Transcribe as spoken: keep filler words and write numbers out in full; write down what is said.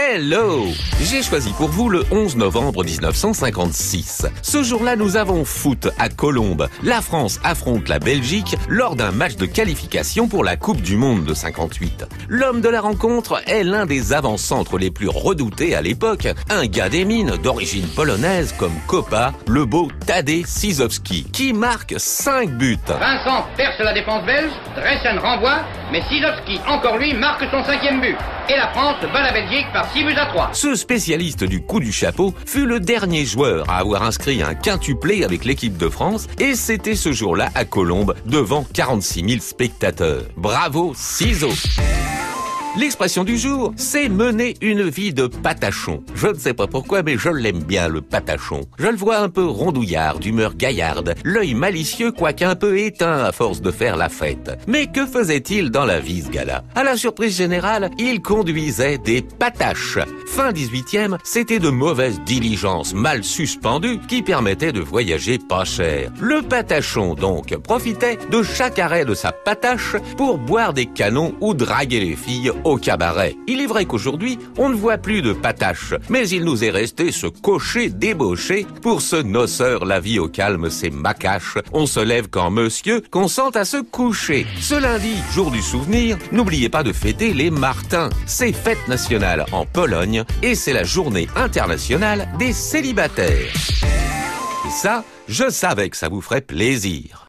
Hello! J'ai choisi pour vous le onze novembre mille neuf cent cinquante-six. Ce jour-là, nous avons foot à Colombes. La France affronte la Belgique lors d'un match de qualification pour la Coupe du Monde de cinquante-huit. L'homme de la rencontre est l'un des avant-centres les plus redoutés à l'époque, un gars des mines d'origine polonaise comme Kopa, le beau Tadej Szyzowski, qui marque cinq buts. Vincent perce la défense belge, Dressen renvoie, mais Szyzowski, encore lui, marque son cinquième but. Et la France bat la Belgique par six buts à trois. Ce spécialiste du coup du chapeau fut le dernier joueur à avoir inscrit un quintuplé avec l'équipe de France, et c'était ce jour-là à Colombes devant quarante-six mille spectateurs. Bravo Cizo! L'expression du jour, c'est mener une vie de patachon. Je ne sais pas pourquoi, mais je l'aime bien, le patachon. Je le vois un peu rondouillard, d'humeur gaillarde, l'œil malicieux quoique un peu éteint à force de faire la fête. Mais que faisait-il dans la vie, ce gars-là? À la surprise générale, il conduisait des pataches. Fin dix-huitième, c'était de mauvaises diligences mal suspendues qui permettaient de voyager pas cher. Le patachon, donc, profitait de chaque arrêt de sa patache pour boire des canons ou draguer les filles au cabaret. Il est vrai qu'aujourd'hui, on ne voit plus de patache, mais il nous est resté ce cocher débauché. Pour ce noceur, la vie au calme, c'est macache. On se lève quand monsieur consent à se coucher. Ce lundi, jour du souvenir, n'oubliez pas de fêter les Martins. C'est fête nationale en Pologne et c'est la journée internationale des célibataires. Et ça, je savais que ça vous ferait plaisir.